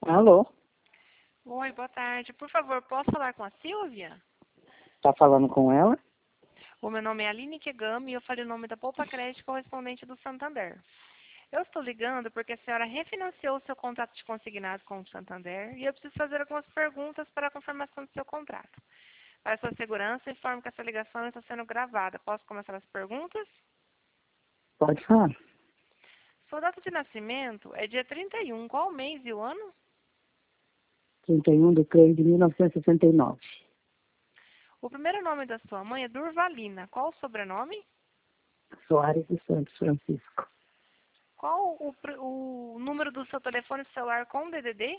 Alô? Oi, boa tarde. Por favor, posso falar com a Silvia? Tá falando com ela? O meu nome é Aline Kegami e eu falei o nome da Poupa Crédito correspondente do Santander. Eu estou ligando porque a senhora refinanciou o seu contrato de consignado com o Santander e eu preciso fazer algumas perguntas para a confirmação do seu contrato. Para sua segurança, informo que essa ligação está sendo gravada. Posso começar as perguntas? Pode falar. Sua data de nascimento é dia 31. Qual o mês e o ano? 31 de 3 de 1969. O primeiro nome da sua mãe é Durvalina. Qual o sobrenome? Soares dos Santos Francisco. Qual o número do seu telefone celular com DDD?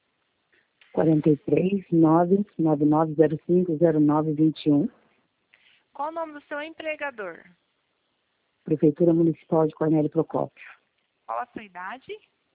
43 99905 0921. Qual o nome do seu empregador? Prefeitura Municipal de Cornélio Procópio. Qual a sua idade?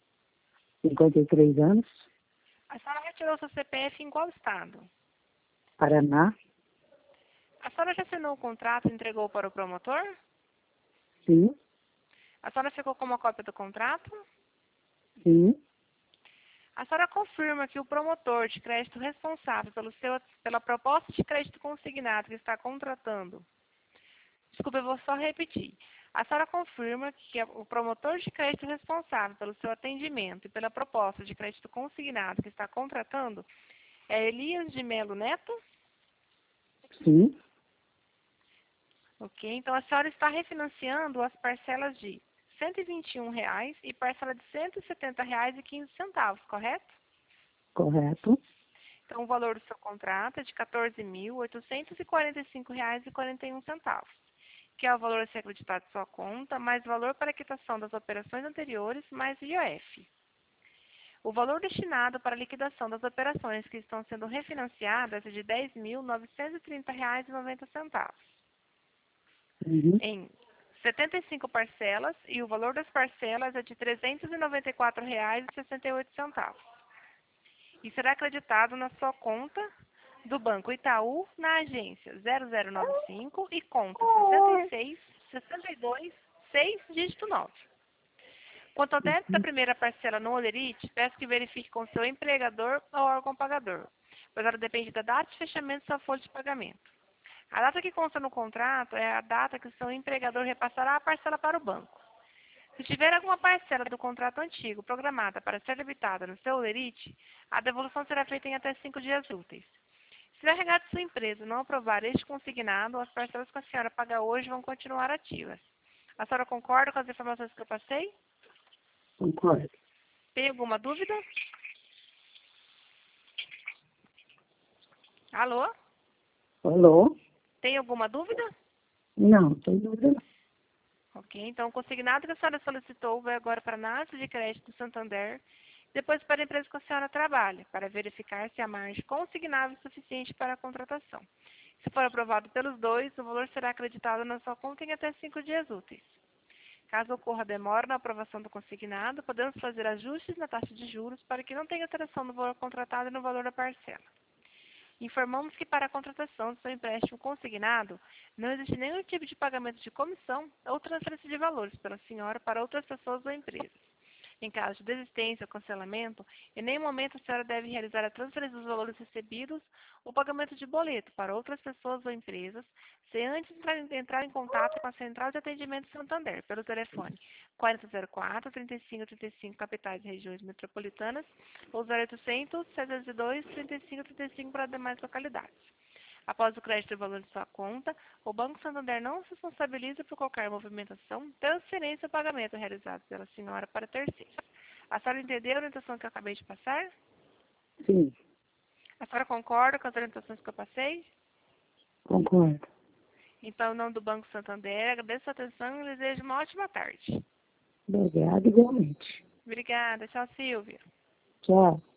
53 anos. A senhora retirou seu CPF em qual estado? Paraná. A senhora já assinou o contrato e entregou para o promotor? Sim. A senhora ficou com uma cópia do contrato? Sim. A senhora confirma que o promotor de crédito responsável pela proposta de crédito consignado que está contratando. Desculpa, eu vou só repetir. A senhora confirma que o promotor de crédito responsável pelo seu atendimento e pela proposta de crédito consignado que está contratando é Elias de Melo Neto? Sim. Ok, então a senhora está refinanciando as parcelas de R$ 121 e parcela de R$ 170,15, correto? Correto. Então o valor do seu contrato é de R$ 14.845,41, que é o valor a ser acreditado em sua conta, mais valor para a quitação das operações anteriores, mais IOF. O valor destinado para a liquidação das operações que estão sendo refinanciadas é de R$ 10.930,90. Uhum. Em 75 parcelas e o valor das parcelas é de R$ 394,68. E será acreditado na sua conta do Banco Itaú na agência 0095 e conta 62626, dígito 9. Quanto ao débito da primeira parcela no Olerite, peço que verifique com seu empregador ou órgão pagador, pois ela depende da data de fechamento da sua folha de pagamento. A data que consta no contrato é a data que o seu empregador repassará a parcela para o banco. Se tiver alguma parcela do contrato antigo programada para ser debitada no seu Olerite, a devolução será feita em até 5 dias úteis. Se o RH de sua empresa não aprovar este consignado, as parcelas que a senhora paga hoje vão continuar ativas. A senhora concorda com as informações que eu passei? Concordo. Tem alguma dúvida? Alô? Alô? Tem alguma dúvida? Não, tem dúvida não. Ok, então o consignado que a senhora solicitou vai agora para a análise de crédito do Santander, depois para a empresa que a senhora trabalha, para verificar se a margem consignável é suficiente para a contratação. Se for aprovado pelos dois, o valor será acreditado na sua conta em até 5 dias úteis. Caso ocorra demora na aprovação do consignado, podemos fazer ajustes na taxa de juros para que não tenha alteração no valor contratado e no valor da parcela. Informamos que para a contratação do seu empréstimo consignado, não existe nenhum tipo de pagamento de comissão ou transferência de valores pela senhora para outras pessoas ou empresas. Em caso de desistência ou cancelamento, em nenhum momento a senhora deve realizar a transferência dos valores recebidos ou pagamento de boleto para outras pessoas ou empresas, sem antes entrar em contato com a Central de Atendimento Santander, pelo telefone 4004-3535, capitais e regiões metropolitanas, ou 0800-702-3535 para demais localidades. Após o crédito do valor de sua conta, o Banco Santander não se responsabiliza por qualquer movimentação, transferência ou pagamento realizado pela senhora para terceiros. A senhora entendeu a orientação que eu acabei de passar? Sim. A senhora concorda com as orientações que eu passei? Concordo. Então, em nome do Banco Santander, agradeço a atenção e desejo uma ótima tarde. Obrigada igualmente. Obrigada. Tchau, Silvia. Tchau.